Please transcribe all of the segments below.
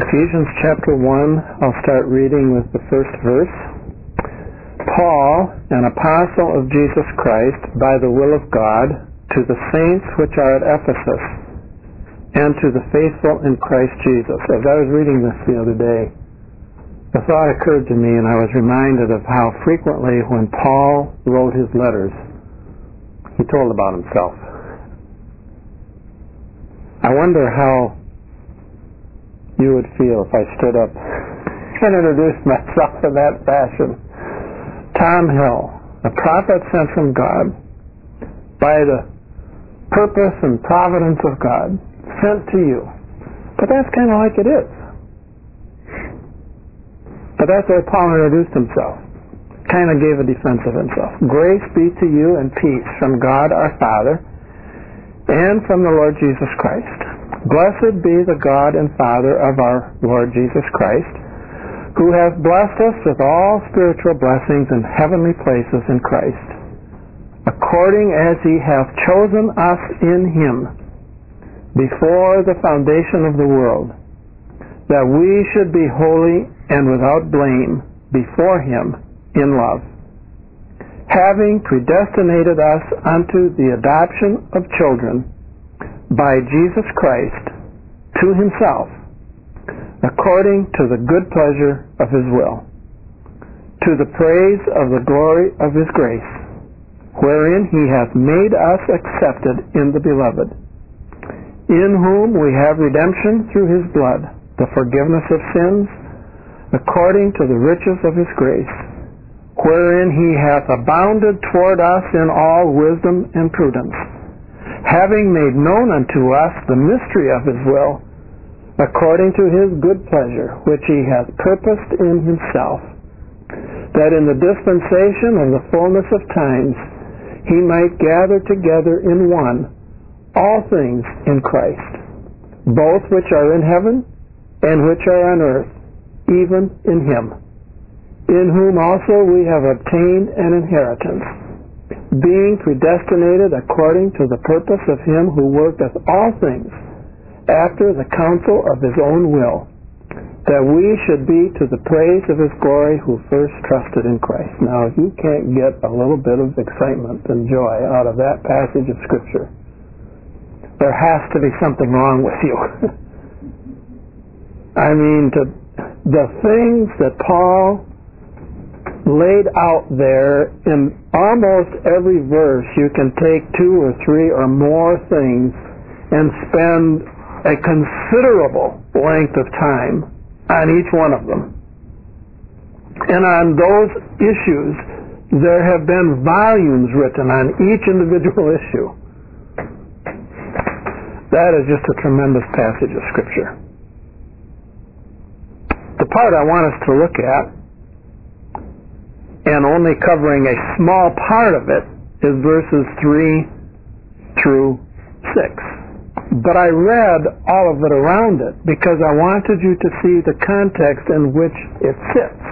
Ephesians chapter 1, I'll start reading with the first verse. Paul, an apostle of Jesus Christ, by the will of God, to the saints which are at Ephesus, and to the faithful in Christ Jesus. As I was reading this the other day, the thought occurred to me, and I was reminded of how frequently when Paul wrote his letters, he told about himself. I wonder how you would feel if I stood up and introduced myself in that fashion. Tom Hill, a prophet sent from God by the purpose and providence of God, sent to you. But that's kind of like it is. But that's why Paul introduced himself. Kind of gave a defense of himself. Grace be to you and peace from God our Father and from the Lord Jesus Christ. Blessed be the God and Father of our Lord Jesus Christ, who hath blessed us with all spiritual blessings in heavenly places in Christ, according as he hath chosen us in him before the foundation of the world, that we should be holy and without blame before him in love, having predestinated us unto the adoption of children by Jesus Christ to himself, according to the good pleasure of his will, to the praise of the glory of his grace, wherein he hath made us accepted in the beloved, in whom we have redemption through his blood, the forgiveness of sins, according to the riches of his grace, wherein he hath abounded toward us in all wisdom and prudence, having made known unto us the mystery of his will, according to his good pleasure, which he hath purposed in himself, that in the dispensation of the fullness of times he might gather together in one all things in Christ, both which are in heaven and which are on earth, even in him, in whom also we have obtained an inheritance, being predestinated according to the purpose of him who worketh all things after the counsel of his own will, that we should be to the praise of his glory who first trusted in Christ. Now, if you can't get a little bit of excitement and joy out of that passage of Scripture, there has to be something wrong with you. I mean, the things that Paul laid out there in almost every verse, you can take 2 or 3 or more things and spend a considerable length of time on each one of them. And on those issues, there have been volumes written on each individual issue. That is just a tremendous passage of Scripture. The part I want us to look at, and only covering a small part of it, is verses 3 through 6. But I read all of it around it because I wanted you to see the context in which it sits.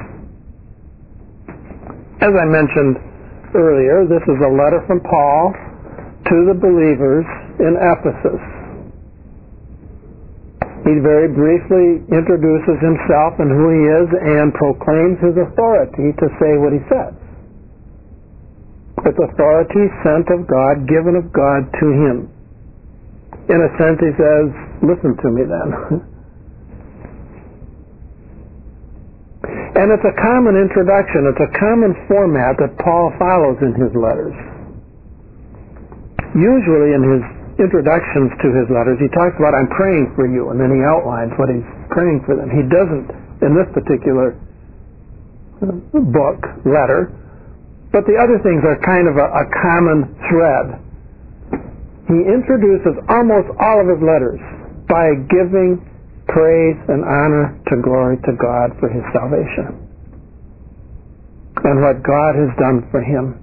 As I mentioned earlier, this is a letter from Paul to the believers in Ephesus. He very briefly introduces himself and who he is and proclaims his authority to say what he says. It's authority sent of God, given of God to him. In a sense, he says, listen to me then. And it's a common introduction. It's a common format that Paul follows in his letters. Usually in his introductions to his letters, he talks about, I'm praying for you, and then he outlines what he's praying for them. He doesn't in this particular book, letter, but the other things are kind of a common thread. He introduces almost all of his letters by giving praise and honor to glory to God for his salvation and what God has done for him.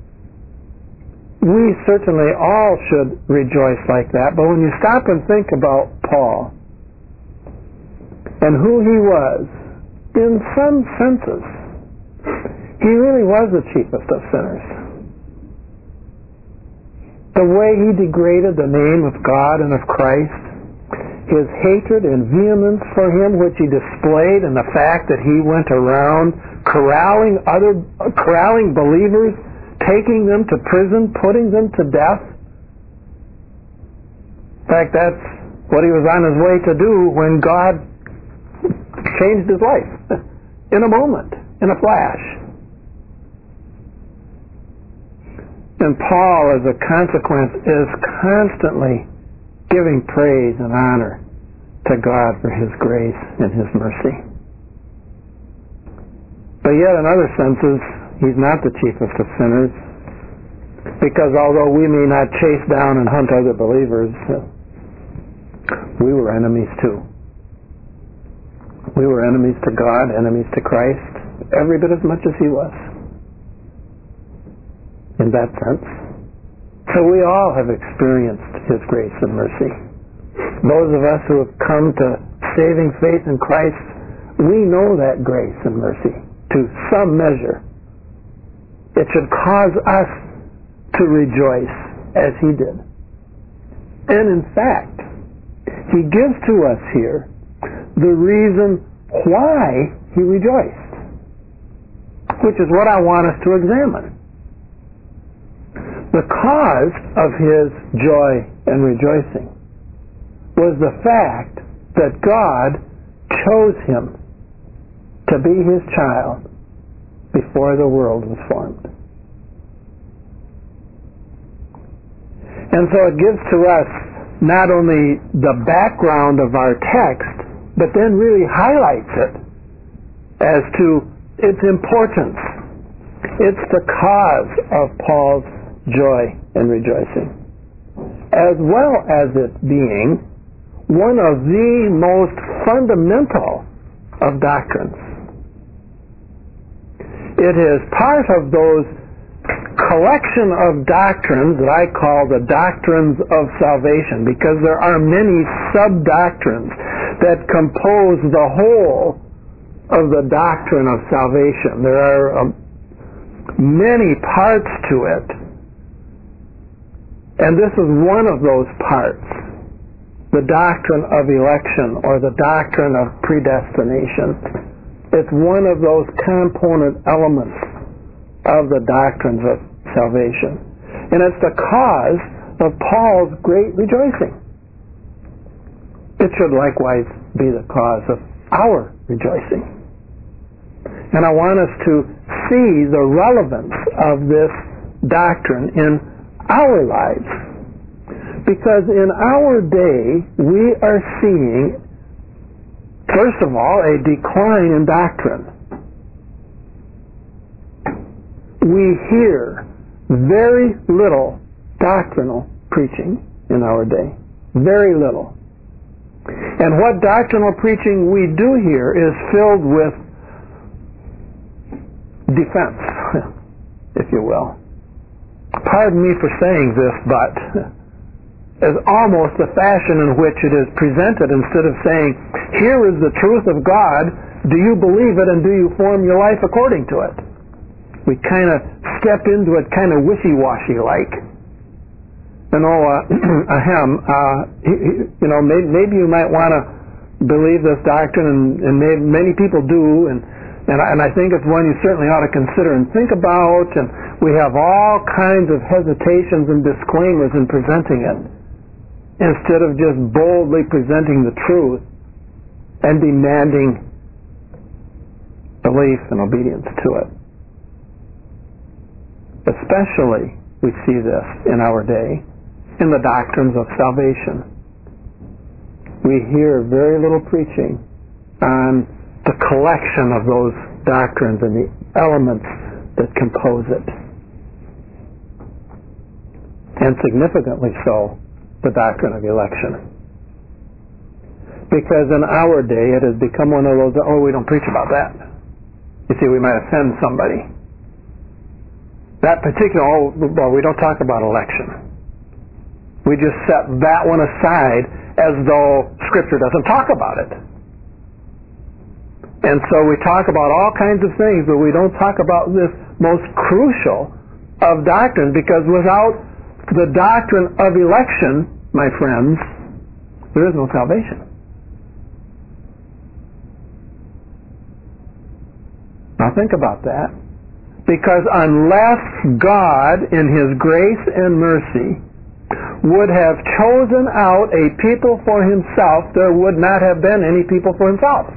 We certainly all should rejoice like that, but when you stop and think about Paul and who he was, in some senses, he really was the chiefest of sinners. The way he degraded the name of God and of Christ, his hatred and vehemence for him, which he displayed in the fact that he went around corralling believers, taking them to prison, putting them to death. In fact, that's what he was on his way to do when God changed his life in a moment, in a flash. And Paul, as a consequence, is constantly giving praise and honor to God for his grace and his mercy. But yet, in other senses, he's not the chiefest of sinners, because although we may not chase down and hunt other believers, we were enemies too. We were enemies to God, enemies to Christ, every bit as much as he was, in that sense. So we all have experienced his grace and mercy. Those of us who have come to saving faith in Christ, we know that grace and mercy to some measure. It should cause us to rejoice as he did. And in fact, he gives to us here the reason why he rejoiced, which is what I want us to examine. The cause of his joy and rejoicing was the fact that God chose him to be his child before the world was formed. And so it gives to us not only the background of our text, but then really highlights it as to its importance. It's the cause of Paul's joy and rejoicing, as well as it being one of the most fundamental of doctrines. It is part of those collection of doctrines that I call the doctrines of salvation, because there are many sub-doctrines that compose the whole of the doctrine of salvation. There are many parts to it, and this is one of those parts, the doctrine of election or the doctrine of predestination. It's one of those component elements of the doctrines of salvation. And it's the cause of Paul's great rejoicing. It should likewise be the cause of our rejoicing. And I want us to see the relevance of this doctrine in our lives. Because in our day, we are seeing, first of all, a decline in doctrine. We hear very little doctrinal preaching in our day. Very little. And what doctrinal preaching we do hear is filled with defense, if you will. Pardon me for saying this, but as almost the fashion in which it is presented, instead of saying, here is the truth of God, do you believe it and do you form your life according to it? We kind of step into it kind of wishy-washy like. Maybe you might want to believe this doctrine, and many people do, and I think it's one you certainly ought to consider and think about, and we have all kinds of hesitations and disclaimers in presenting it, instead of just boldly presenting the truth and demanding belief and obedience to it. Especially, we see this in our day, in the doctrines of salvation. We hear very little preaching on the collection of those doctrines and the elements that compose it. And significantly so, the doctrine of election. Because in our day, it has become one of those, we don't preach about that. You see, we might offend somebody. That particular, we don't talk about election. We just set that one aside as though Scripture doesn't talk about it. And so we talk about all kinds of things, but we don't talk about this most crucial of doctrines, because without the doctrine of election, my friends, there is no salvation. Now think about that. Because unless God, in His grace and mercy, would have chosen out a people for Himself, there would not have been any people for Himself.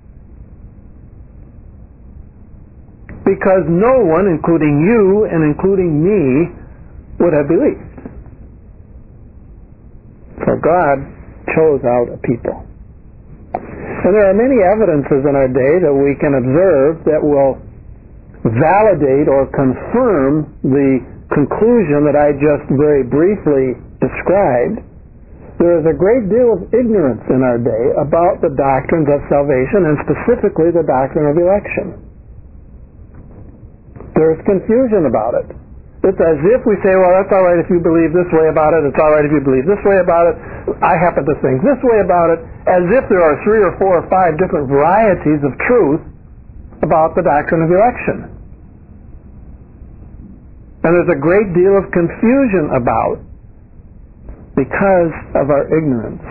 Because no one, including you and including me, would have believed. For God chose out a people. And there are many evidences in our day that we can observe that will validate or confirm the conclusion that I just very briefly described. There is a great deal of ignorance in our day about the doctrines of salvation, and specifically the doctrine of election. There is confusion about it. It's as if we say, well, that's all right if you believe this way about it, it's all right if you believe this way about it, I happen to think this way about it, as if there are 3 or 4 or 5 different varieties of truth about the doctrine of election. And there's a great deal of confusion about because of our ignorance.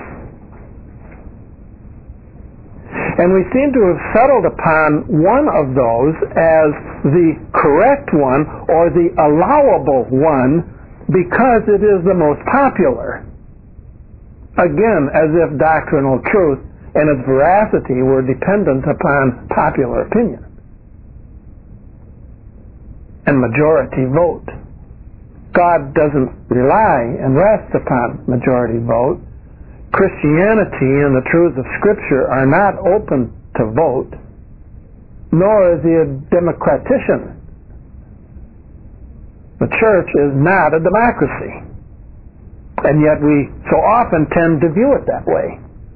And we seem to have settled upon one of those as the correct one or the allowable one because it is the most popular. Again, as if doctrinal truth and its veracity were dependent upon popular opinion and majority vote. God doesn't rely and rest upon majority vote. Christianity and the truths of Scripture are not open to vote, nor is He a democratician. The church is not a democracy, and yet we so often tend to view it that way,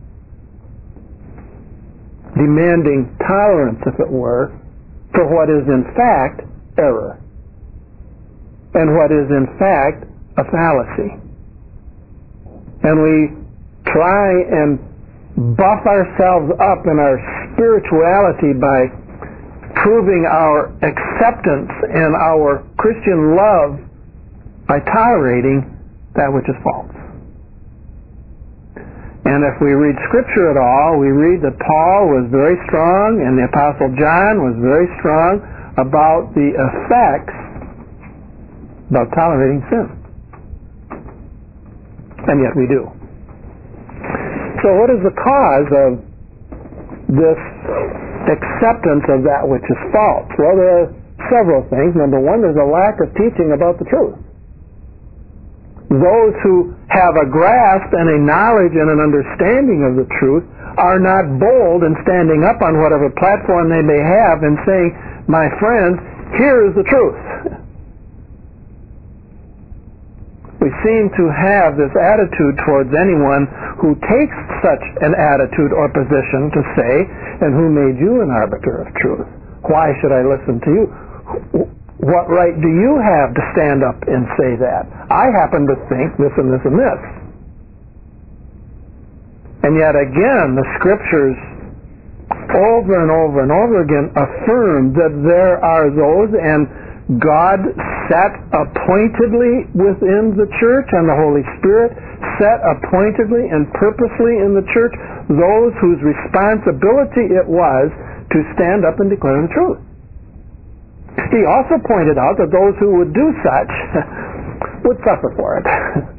demanding tolerance, if it were, for what is in fact error, and what is in fact a fallacy. And we try and buff ourselves up in our spirituality by proving our acceptance and our Christian love by tolerating that which is false. And if we read Scripture at all, we read that Paul was very strong and the Apostle John was very strong about the effects about tolerating sin. And yet we do. So what is the cause of this acceptance of that which is false? Well, there are several things. Number one, there's a lack of teaching about the truth. Those who have a grasp and a knowledge and an understanding of the truth are not bold in standing up on whatever platform they may have and saying, my friends, here is the truth. We seem to have this attitude towards anyone who takes such an attitude or position to say, and who made you an arbiter of truth? Why should I listen to you? What right do you have to stand up and say that? I happen to think this and this and this. And yet again, the Scriptures over and over and over again affirm that there are those, and God set appointedly within the church, and the Holy Spirit set appointedly and purposely in the church those whose responsibility it was to stand up and declare the truth. He also pointed out that those who would do such would suffer for it.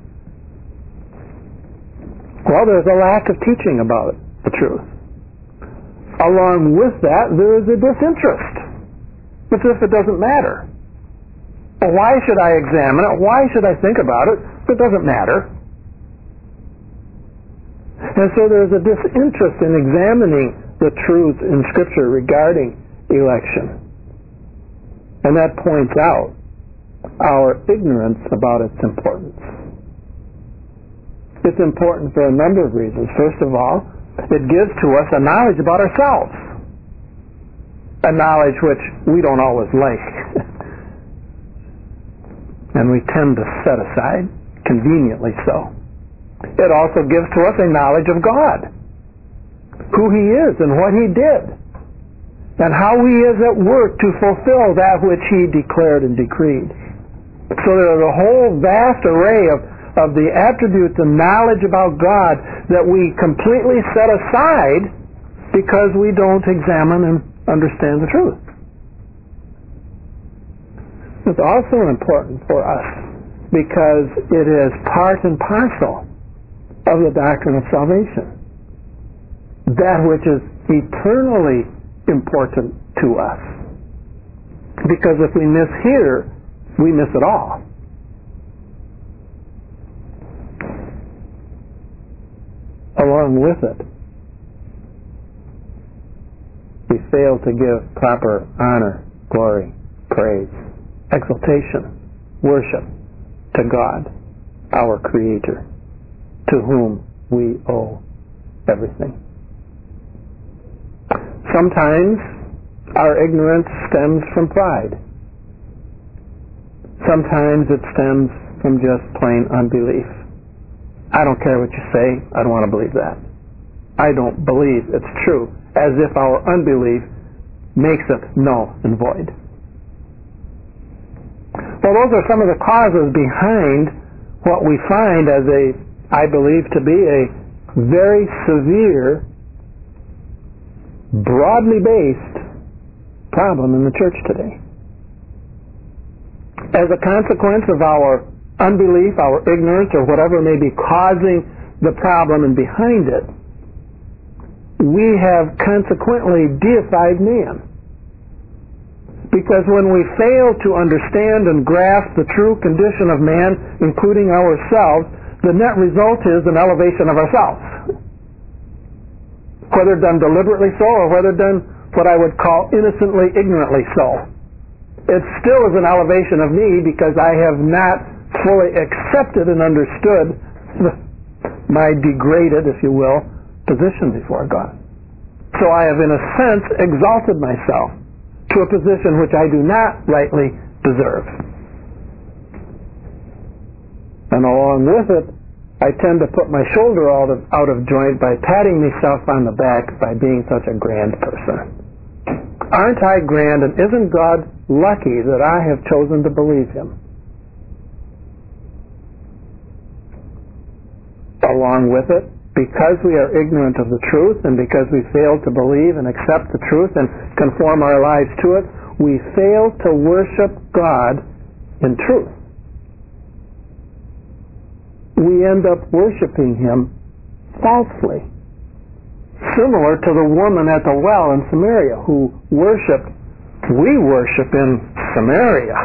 Well, there's a lack of teaching about the truth. Along with that, there is a disinterest. It's as if it doesn't matter. Well, why should I examine it? Why should I think about it? It doesn't matter. And so there's a disinterest in examining the truth in Scripture regarding election. And that points out our ignorance about its importance. It's important for a number of reasons. First of all, it gives to us a knowledge about ourselves. A knowledge which we don't always like. And we tend to set aside, conveniently so. It also gives to us a knowledge of God, who He is and what He did, and how He is at work to fulfill that which He declared and decreed. So there is a whole vast array of the attributes and knowledge about God that we completely set aside because we don't examine and understand the truth. It's also important for us because it is part and parcel of the doctrine of salvation. That which is eternally important to us. Because if we miss here, we miss it all. Along with it, we fail to give proper honor, glory, praise, exaltation, worship to God, our Creator, to whom we owe everything. Sometimes our ignorance stems from pride. Sometimes it stems from just plain unbelief. I don't care what you say, I don't want to believe that. I don't believe it's true, as if our unbelief makes it null and void. Well, those are some of the causes behind what we find as I believe to be a very severe, broadly based problem in the church today. As a consequence of our unbelief, our ignorance, or whatever may be causing the problem and behind it, we have consequently deified man. Because when we fail to understand and grasp the true condition of man, including ourselves, the net result is an elevation of ourselves. Whether done deliberately so or whether done what I would call innocently, ignorantly so. It still is an elevation of me because I have not fully accepted and understood my degraded, if you will, position before God. So I have, in a sense, exalted myself to a position which I do not rightly deserve. And along with it, I tend to put my shoulder out of joint by patting myself on the back by being such a grand person. Aren't I grand, and isn't God lucky that I have chosen to believe Him? Along with it, because we are ignorant of the truth and because we fail to believe and accept the truth and conform our lives to it, we fail to worship God in truth. We end up worshiping Him falsely. Similar to the woman at the well in Samaria who we worship in Samaria.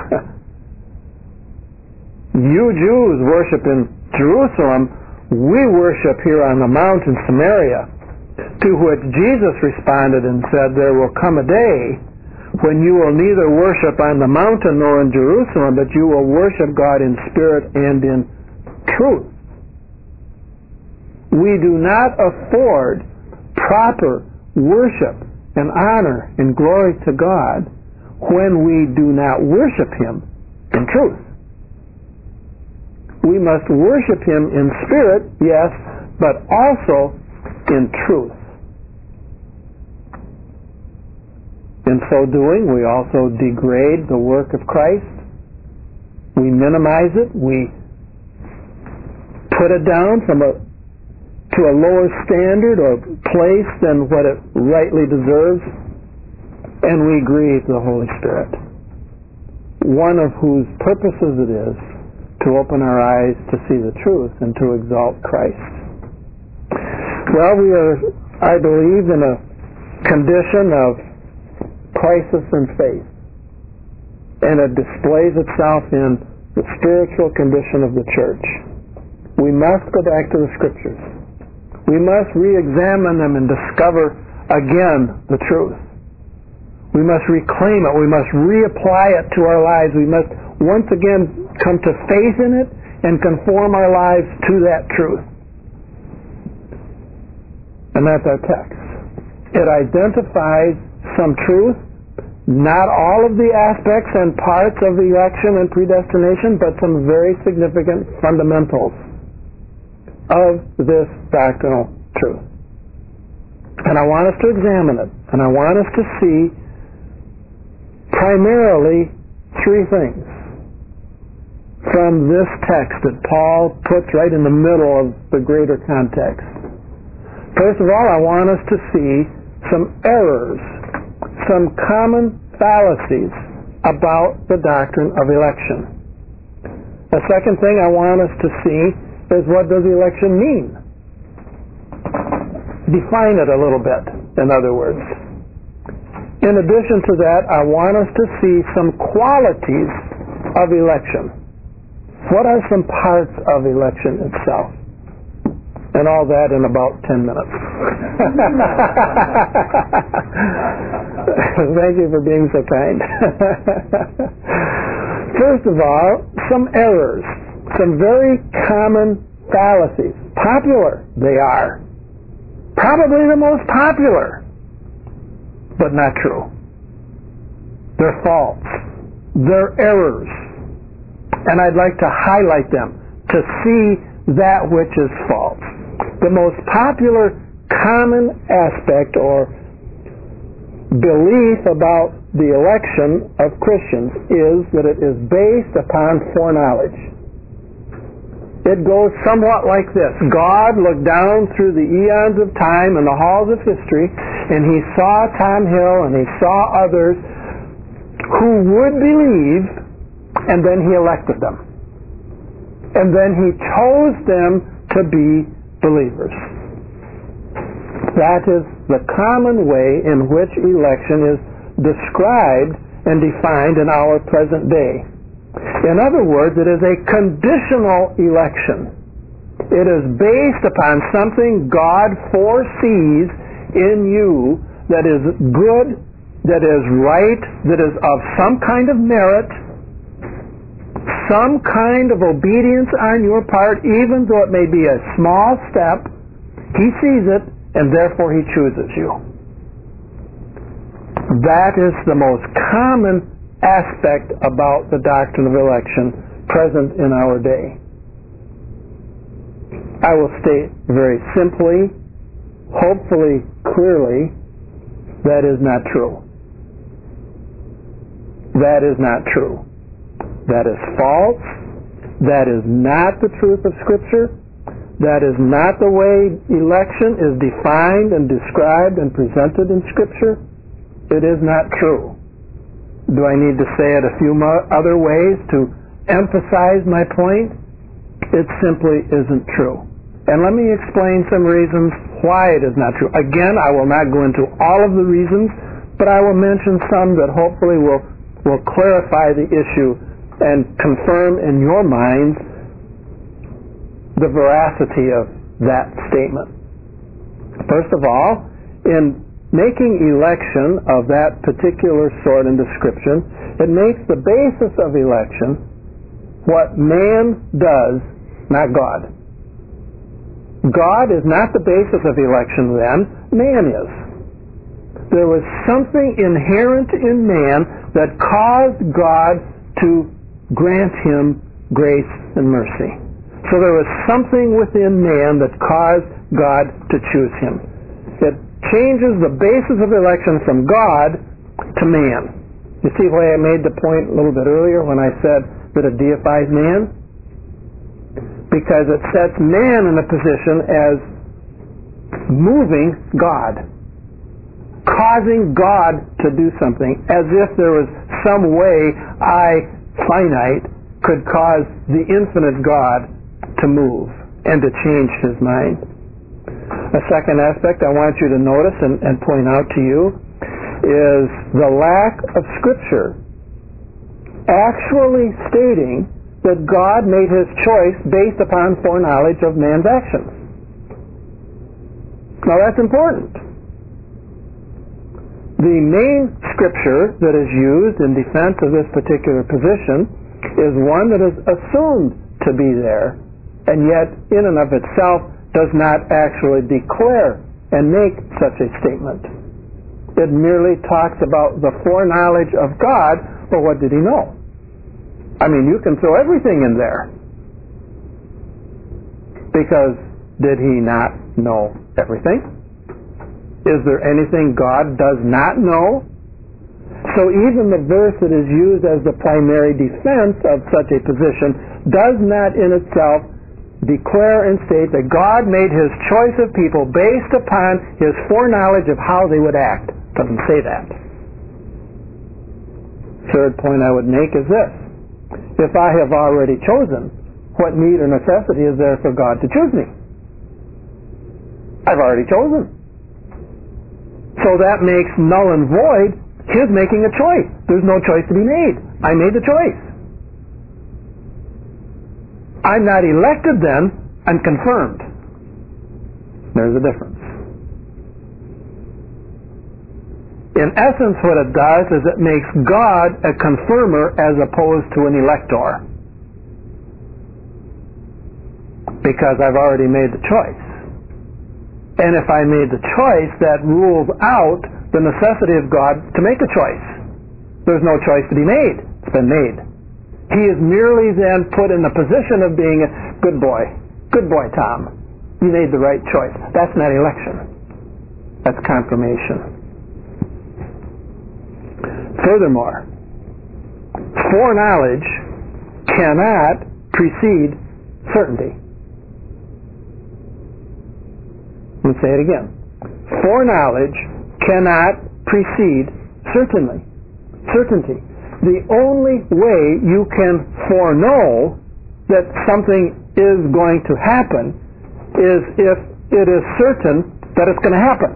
You Jews worship in Jerusalem. We worship here on the mount in Samaria, to which Jesus responded and said, there will come a day when you will neither worship on the mountain nor in Jerusalem, but you will worship God in spirit and in truth. We do not afford proper worship and honor and glory to God when we do not worship Him in truth. We must worship Him in spirit, yes, but also in truth. In so doing, we also degrade the work of Christ. We minimize it. We put it down to a lower standard or place than what it rightly deserves, and we grieve the Holy Spirit, one of whose purposes it is to open our eyes to see the truth and to exalt Christ. Well, we are, I believe, in a condition of crisis in faith, and it displays itself in the spiritual condition of the church. We must go back to the Scriptures. We must re-examine them and discover again the truth. We must reclaim it. We must reapply it to our lives. We must once again come to faith in it and conform our lives to that truth. And that's our text. It identifies some truth, not all of the aspects and parts of the election and predestination, but some very significant fundamentals of this doctrinal truth. And I want us to examine it, and I want us to see primarily three things from this text that Paul puts right in the middle of the greater context. First of all, I want us to see some errors, some common fallacies about the doctrine of election. The second thing I want us to see is, what does election mean? Define it a little bit, in other words. In addition to that, I want us to see some qualities of election. What are some parts of election itself? And all that in about 10 minutes. Thank you for being so kind. First of all, some errors, some very common fallacies. Popular, they are. Probably the most popular, but not true. They're false. They're errors. And I'd like to highlight them to see that which is false. The most popular common aspect or belief about the election of Christians is that it is based upon foreknowledge. It goes somewhat like this. God looked down through the eons of time and the halls of history, and he saw Tom Hill and he saw others who would believe, and then he elected them. And then he chose them to be believers. That is the common way in which election is described and defined in our present day. In other words, it is a conditional election. It is based upon something God foresees in you that is good, that is right, that is of some kind of merit, some kind of obedience on your part, even though it may be a small step. He sees it, and therefore he chooses you. That is the most common aspect about the doctrine of election present in our day. I will state very simply, hopefully clearly, that is not true. That is not true. That is false. That is not the truth of Scripture. That is not the way election is defined and described and presented in Scripture. It is not true. Do I need to say it a few other ways to emphasize my point? It simply isn't true. And let me explain some reasons why it is not true. Again, I will not go into all of the reasons, but I will mention some that hopefully will clarify the issue and confirm in your minds the veracity of that statement. First of all, in making election of that particular sort and description, it makes the basis of election what man does, not God. God is not the basis of election then, man is. There was something inherent in man that caused God to grant him grace and mercy. So there was something within man that caused God to choose him. It changes the basis of election from God to man. You see why I made the point a little bit earlier when I said that it deifies man? Because it sets man in a position as moving God, causing God to do something, as if there was some way I, finite, could cause the infinite God to move and to change his mind. A second aspect I want you to notice and point out to you is the lack of Scripture actually stating that God made his choice based upon foreknowledge of man's actions. Now that's important. The main Scripture that is used in defense of this particular position is one that is assumed to be there, and yet in and of itself does not actually declare and make such a statement. It merely talks about the foreknowledge of God. Well, what did he know? I mean, you can throw everything in there. Because did he not know everything? Is there anything God does not know? So even the verse that is used as the primary defense of such a position does not in itself declare and state that God made his choice of people based upon his foreknowledge of how they would act. It doesn't say that. Third point I would make is this. If I have already chosen, what need or necessity is there for God to choose me? I've already chosen. So that makes null and void his making a choice. There's no choice to be made. I made the choice. I'm not elected then, I'm confirmed. There's a difference. In essence, what it does is it makes God a confirmer as opposed to an elector. Because I've already made the choice. And if I made the choice, that rules out the necessity of God to make a choice. There's no choice to be made. It's been made. He is merely then put in the position of being a good boy. Good boy, Tom. You made the right choice. That's not election. That's confirmation. Furthermore, foreknowledge cannot precede certainty. Let me say it again. Foreknowledge cannot precede certainty. The only way you can foreknow that something is going to happen is if it is certain that it's going to happen.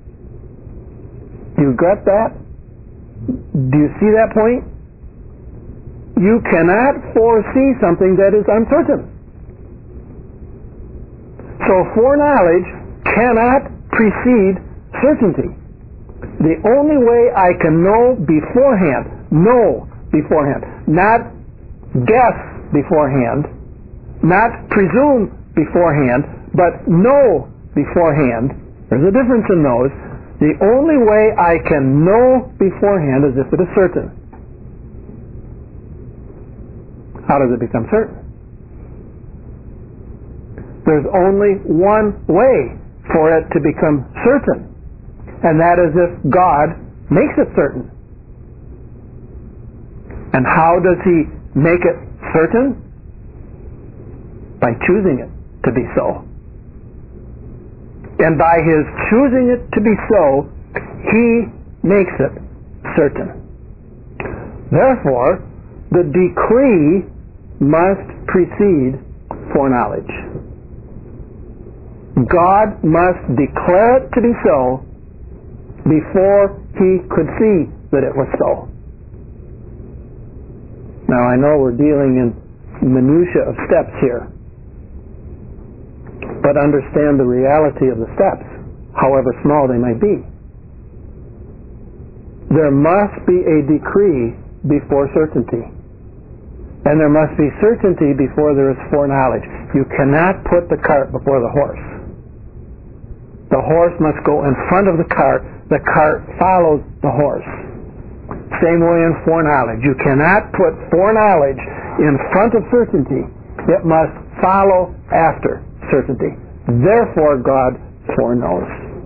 You got that? Do you see that point? You cannot foresee something that is uncertain. So foreknowledge cannot precede certainty. The only way I can know beforehand, not guess beforehand, not presume beforehand, but know beforehand. There's a difference in those. The only way I can know beforehand is if it is certain. How does it become certain? There's only one way for it to become certain, and that is if God makes it certain. And how does he make it certain? By choosing it to be so. And by his choosing it to be so, he makes it certain. Therefore, the decree must precede foreknowledge. God must declare it to be so before he could see that it was so. Now I know we're dealing in minutiae of steps here, but understand the reality of the steps, however small they might be. There must be a decree before certainty. And there must be certainty before there is foreknowledge. You cannot put the cart before the horse. The horse must go in front of the cart follows the horse. Same way in foreknowledge. You cannot put foreknowledge in front of certainty. It must follow after certainty. Therefore, God foreknows.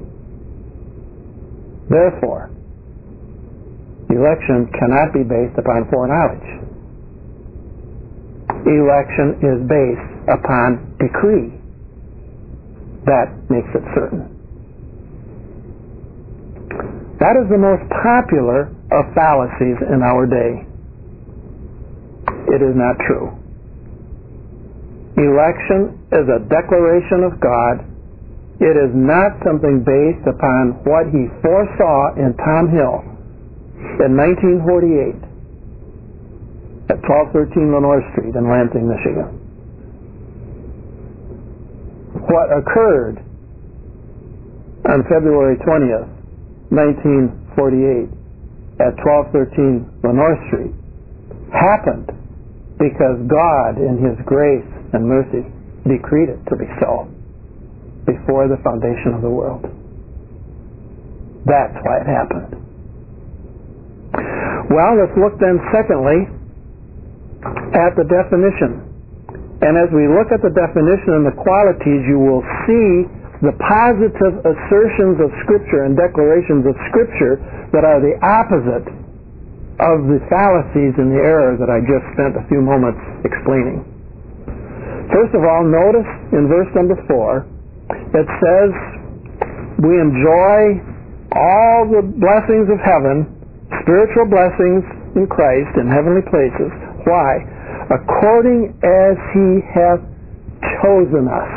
Therefore, election cannot be based upon foreknowledge. Election is based upon decree. That makes it certain. That is the most popular of fallacies in our day. It is not true. Election is a declaration of God. It is not something based upon what he foresaw in Tom Hill in 1948 at 1213 Lenore Street in Lansing, Michigan. What occurred on February 20th, 1948 at 1213 Lenore Street happened because God, in his grace and mercy, decreed it to be so before the foundation of the world. That's why it happened. Well, let's look then secondly at the definition. And as we look at the definition and the qualities, you will see the positive assertions of Scripture and declarations of Scripture that are the opposite of the fallacies and the errors that I just spent a few moments explaining. First of all, notice in verse number 4, it says we enjoy all the blessings of heaven, spiritual blessings in Christ in heavenly places. Why? According as He hath chosen us.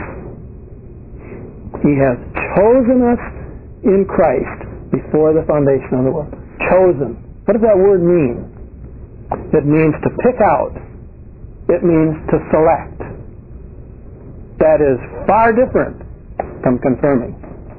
He has chosen us in Christ before the foundation of the world. Chosen. What does that word mean? It means to pick out. It means to select. That is far different from confirming.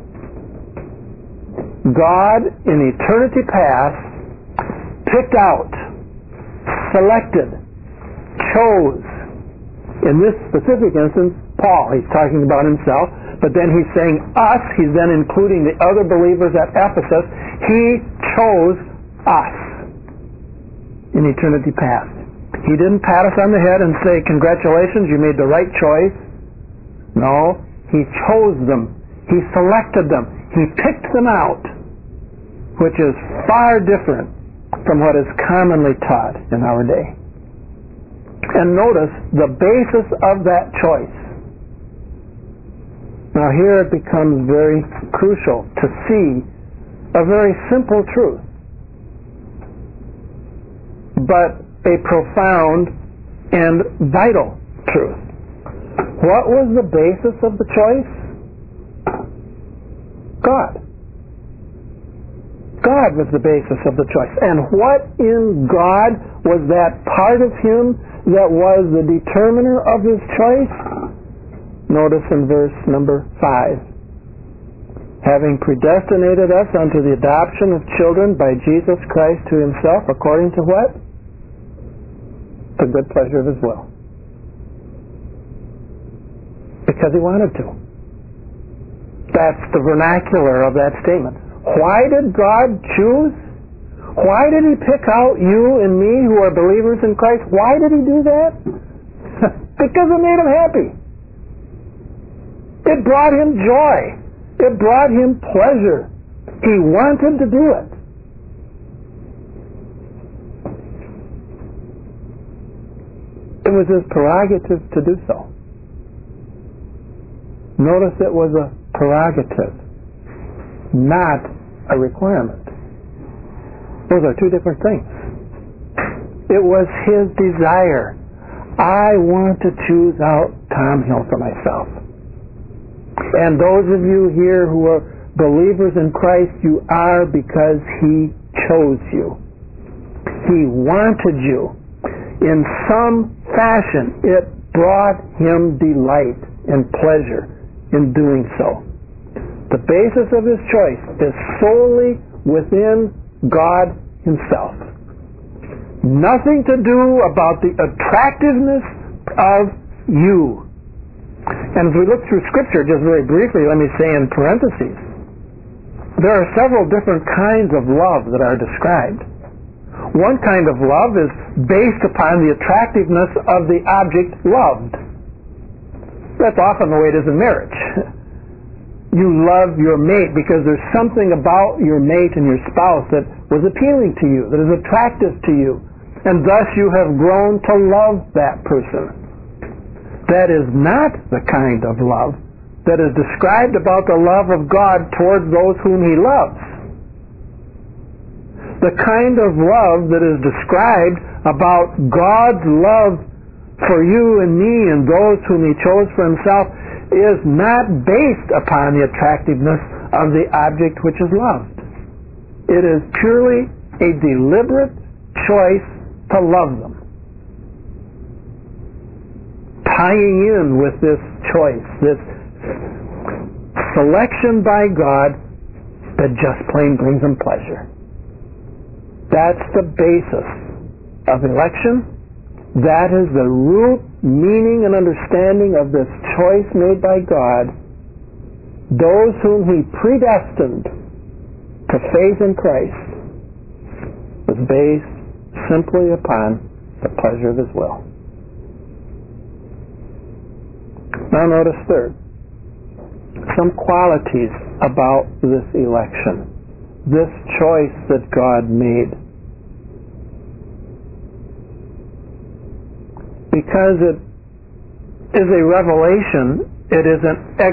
God, in eternity past, picked out, selected, chose. In this specific instance, Paul, he's talking about himself, but then he's saying us, he's then including the other believers at Ephesus. He chose us in eternity past. He didn't pat us on the head and say, congratulations, you made the right choice. No, He chose them. He selected them. He picked them out, which is far different from what is commonly taught in our day. And notice the basis of that choice. Now here it becomes very crucial to see a very simple truth, but a profound and vital truth. What was the basis of the choice? God. God was the basis of the choice. And what in God was that part of Him that was the determiner of His choice? Notice in verse number 5. Having predestinated us unto the adoption of children by Jesus Christ to Himself, according to what? The good pleasure of His will. Because He wanted to. That's the vernacular of that statement. Why did God choose? Why did He pick out you and me who are believers in Christ? Why did He do that? Because it made Him happy. It brought Him joy. It brought Him pleasure. He wanted to do it. It was His prerogative to do so. Notice it was a prerogative, not a requirement. Those are two different things. It was His desire. I want to choose out Tom Hill for myself. And those of you here who are believers in Christ, you are because He chose you. He wanted you. In some fashion, it brought Him delight and pleasure in doing so. The basis of His choice is solely within God Himself. Nothing to do about the attractiveness of you. And as we look through Scripture, just very briefly, let me say in parentheses, there are several different kinds of love that are described. One kind of love is based upon the attractiveness of the object loved. That's often the way it is in marriage. You love your mate because there's something about your mate and your spouse that was appealing to you, that is attractive to you, and thus you have grown to love that person. That is not the kind of love that is described about the love of God towards those whom He loves. The kind of love that is described about God's love for you and me and those whom He chose for Himself is not based upon the attractiveness of the object which is loved. It is purely a deliberate choice to love them. Tying in with this choice, this selection by God that just plain brings Him pleasure. That's the basis of election. That is the root meaning and understanding of this choice made by God. Those whom He predestined to faith in Christ was based simply upon the pleasure of His will. Now notice third, some qualities about this election, this choice that God made. Because it is a revelation. It is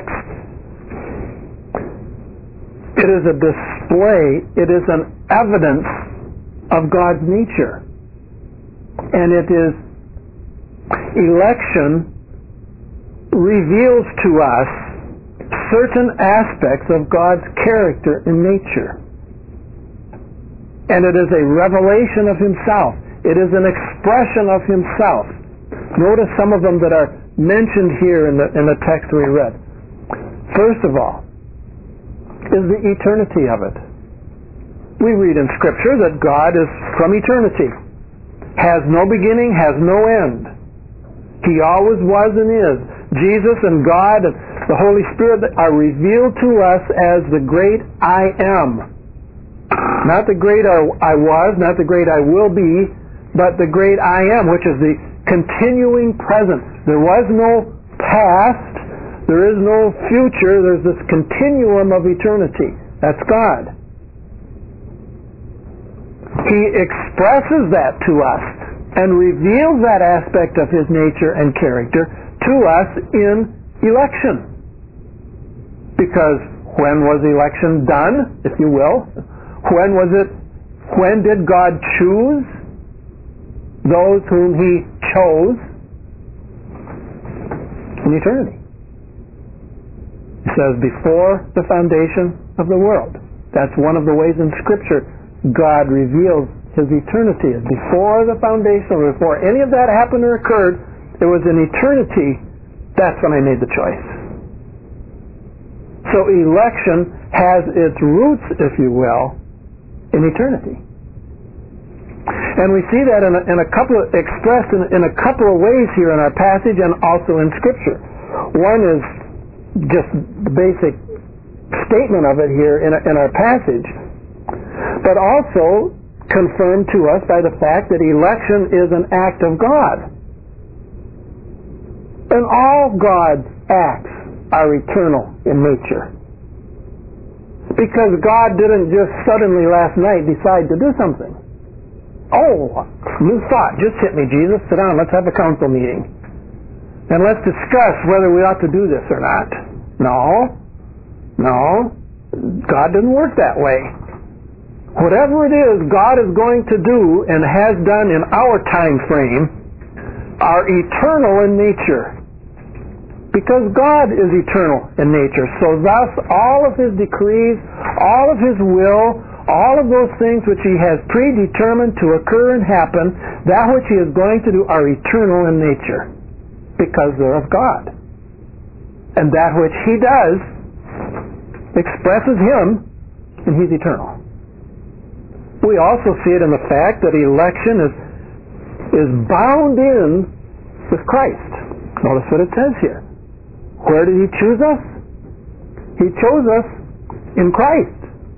it is a display. It is an evidence of God's nature. And it is election reveals to us certain aspects of God's character and nature. And it is a revelation of Himself. It is an expression of Himself. Notice some of them that are mentioned here in the text we read. First of all, is the eternity of it. We read in Scripture that God is from eternity, has no beginning, has no end. He always was and is. Jesus and God and the Holy Spirit are revealed to us as the great I am. Not the great I was, not the great I will be, but the great I am, which is the continuing present. There was no past, there is no future, there's this continuum of eternity. That's God. He expresses that to us and reveals that aspect of His nature and character to us in election. Because when was election done, if you will? When did God choose those whom He chose? In eternity. It says before the foundation of the world. That's one of the ways in Scripture God reveals His eternity. Before the foundation, before any of that happened or occurred, it was in eternity. That's when I made the choice. So election has its roots, if you will, in eternity. And we see that expressed in a couple of ways here in our passage and also in Scripture. One is just the basic statement of it here in our passage, but also confirmed to us by the fact that election is an act of God. And all God's acts are eternal in nature. Because God didn't just suddenly last night decide to do something. Oh, new thought just hit me, Jesus. Sit down, let's have a council meeting. And let's discuss whether we ought to do this or not. No. God didn't work that way. Whatever it is God is going to do and has done in our time frame are eternal in nature. Because God is eternal in nature. So thus all of His decrees, all of His will, all of those things which He has predetermined to occur and happen, that which He is going to do are eternal in nature. Because they're of God. And that which He does expresses Him, and He's eternal. We also see it in the fact that election is bound in with Christ. Notice what it says here. Where did He choose us? He chose us in Christ.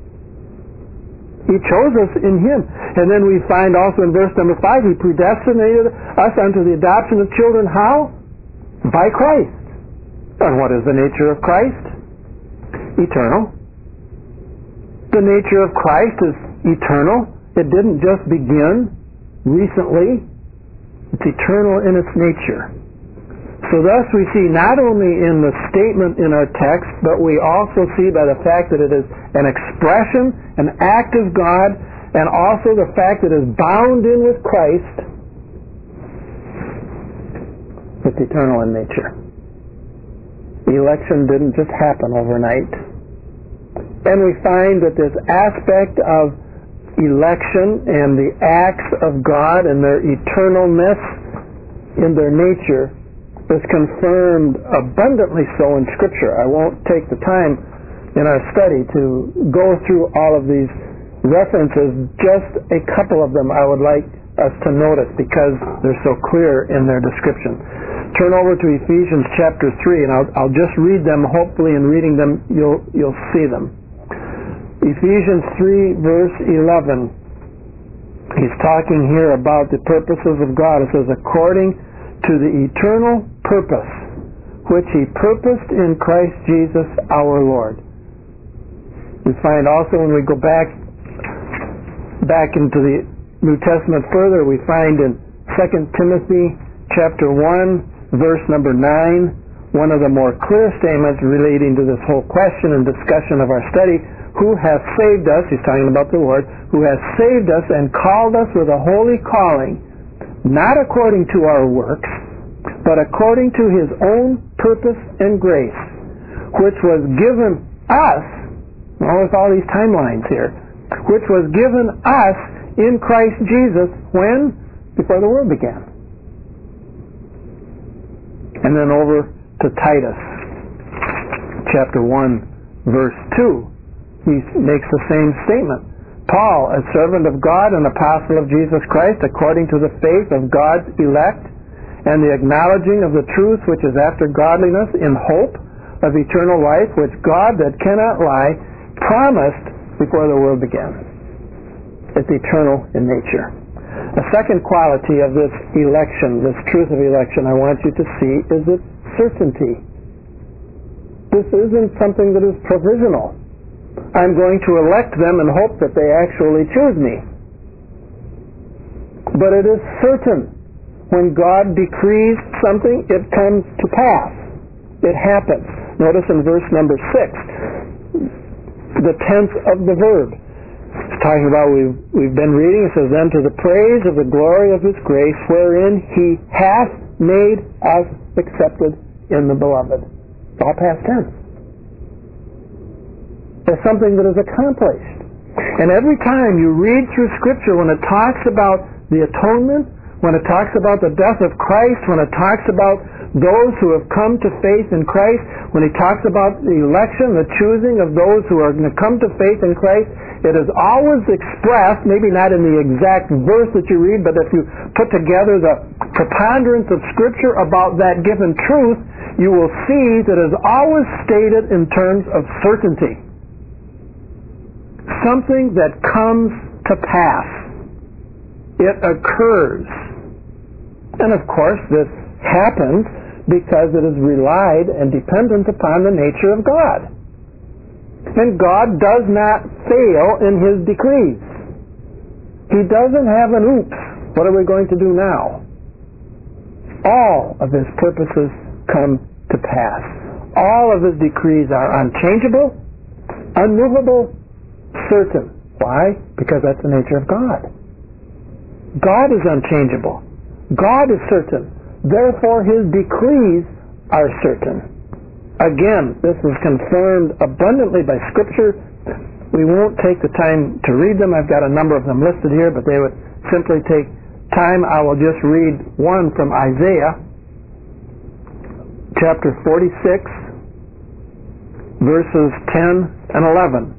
He chose us in Him. And then we find also in verse number 5, He predestinated us unto the adoption of children. How? By Christ. And what is the nature of Christ? Eternal. The nature of Christ is eternal. It didn't just begin recently. It's eternal in its nature. So thus we see not only in the statement in our text, but we also see by the fact that it is an expression, an act of God, and also the fact that it is bound in with Christ. It's eternal in nature. Election didn't just happen overnight. And we find that this aspect of election and the acts of God and their eternalness in their nature is confirmed abundantly so in Scripture. I won't take the time in our study to go through all of these references. Just a couple of them I would like us to notice because they're so clear in their description. Turn over to Ephesians chapter 3, and I'll just read them. Hopefully in reading them you'll see them. Ephesians 3 verse 11. He's talking here about the purposes of God. It says, according to the eternal purpose which He purposed in Christ Jesus our Lord. We find also when we go back into the New Testament further, we find in 2 Timothy chapter 1 verse number 9, one of the more clear statements relating to this whole question and discussion of our study, who hath saved us, he's talking about the Lord, who hath saved us and called us with a holy calling, not according to our works, but according to his own purpose and grace, which was given us, with all these timelines here, which was given us in Christ Jesus when? Before the world began. And then over to Titus, chapter 1, verse 2. He makes the same statement. Paul, a servant of God and apostle of Jesus Christ, according to the faith of God's elect, and the acknowledging of the truth which is after godliness, in hope of eternal life, which God that cannot lie promised before the world began. It's eternal in nature. A second quality of this election, this truth of election, I want you to see is its certainty. This isn't something that is provisional. I'm going to elect them and hope that they actually choose me. But it is certain. When God decrees something, it comes to pass. It happens. Notice in verse number 6, the tense of the verb. It's talking about, we've been reading, it says, then to the praise of the glory of his grace, wherein he hath made us accepted in the beloved. It's all past tense. There's something that is accomplished. And every time you read through Scripture, when it talks about the atonement, when it talks about the death of Christ, when it talks about those who have come to faith in Christ, when he talks about the election, the choosing of those who are going to come to faith in Christ, it is always expressed, maybe not in the exact verse that you read, but if you put together the preponderance of Scripture about that given truth, you will see that it is always stated in terms of certainty. Something that comes to pass. It occurs. And of course, this happens because it is relied and dependent upon the nature of God. And God does not fail in his decrees. He doesn't have an oops, what are we going to do now? All of his purposes come to pass. All of his decrees are unchangeable, unmovable, certain. Why? Because that's the nature of God. God is unchangeable. God is certain. Therefore, his decrees are certain. Again, this is confirmed abundantly by Scripture. We won't take the time to read them. I've got a number of them listed here, but they would simply take time. I will just read one from Isaiah, chapter 46, verses 10 and 11.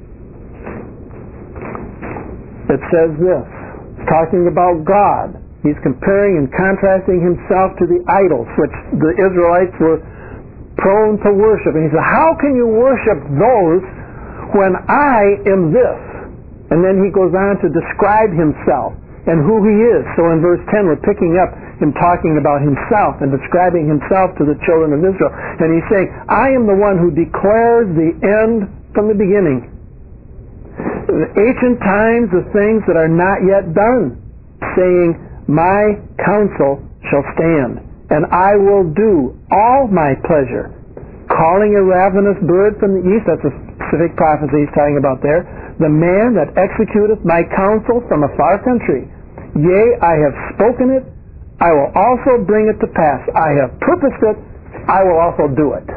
It says this, talking about God. He's comparing and contrasting himself to the idols which the Israelites were prone to worship. And he said, how can you worship those when I am this? And then he goes on to describe himself and who he is. So in verse 10 we're picking up him talking about himself and describing himself to the children of Israel. And he's saying, I am the one who declares the end from the beginning. The ancient times, the things that are not yet done, saying, my counsel shall stand, and I will do all my pleasure. Calling a ravenous bird from the east, that's a specific prophecy he's talking about there, the man that executeth my counsel from a far country. Yea, I have spoken it, I will also bring it to pass. I have purposed it, I will also do it.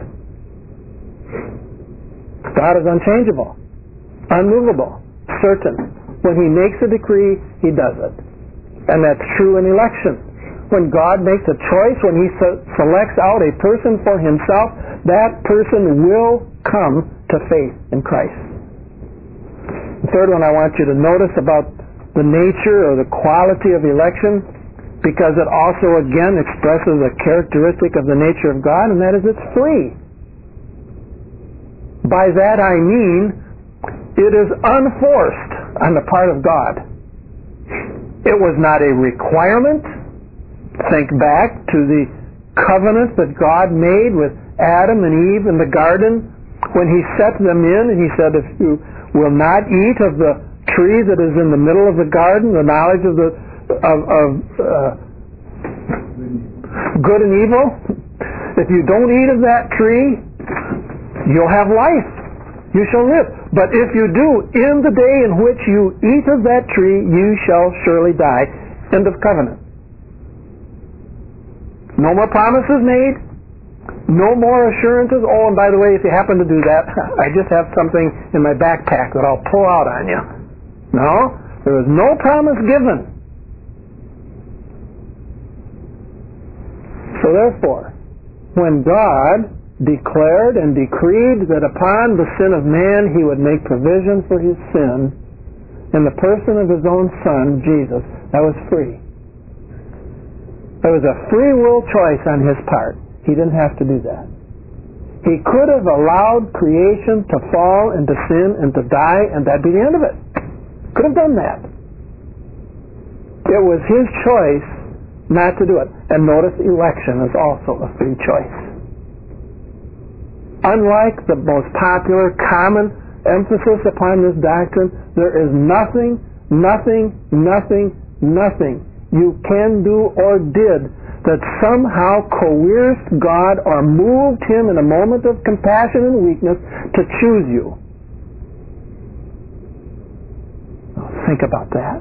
God is unchangeable, unmovable, certain. When he makes a decree, he does it. And that's true in election. When God makes a choice, when he selects out a person for himself, that person will come to faith in Christ. The third one I want you to notice about the nature or the quality of election, because it also again expresses a characteristic of the nature of God, and that is it's free. By that I mean it is unforced on the part of God. It was not a requirement. Think back to the covenant that God made with Adam and Eve in the garden when he set them in, and he said, if you will not eat of the tree that is in the middle of the garden, the knowledge of the good and evil. If you don't eat of that tree, you'll have life. You shall live. But if you do, in the day in which you eat of that tree, you shall surely die. End of covenant. No more promises made. No more assurances. Oh, and by the way, if you happen to do that, I just have something in my backpack that I'll pull out on you. No, there was no promise given. So therefore, when God declared and decreed that upon the sin of man he would make provision for his sin in the person of his own Son, Jesus, that was free. It was a free will choice on his part. He didn't have to do that. He could have allowed creation to fall into sin and to die, and that'd be the end of it. Could have done that. It was his choice not to do it. And notice election is also a free choice. Unlike the most popular, common emphasis upon this doctrine, there is nothing you can do or did that somehow coerced God or moved him in a moment of compassion and weakness to choose you. Think about that.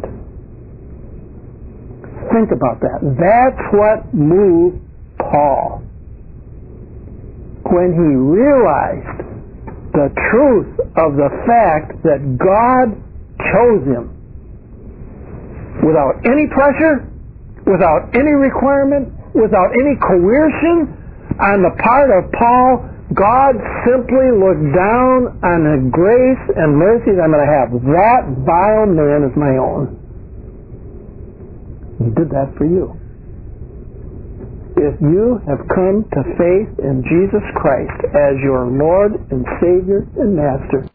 Think about that. That's what moved Paul. When he realized the truth of the fact that God chose him without any pressure, without any requirement, without any coercion on the part of Paul, God simply looked down on the grace and mercy that I'm going to have. That vile man is my own. He did that for you. If you have come to faith in Jesus Christ as your Lord and Savior and Master,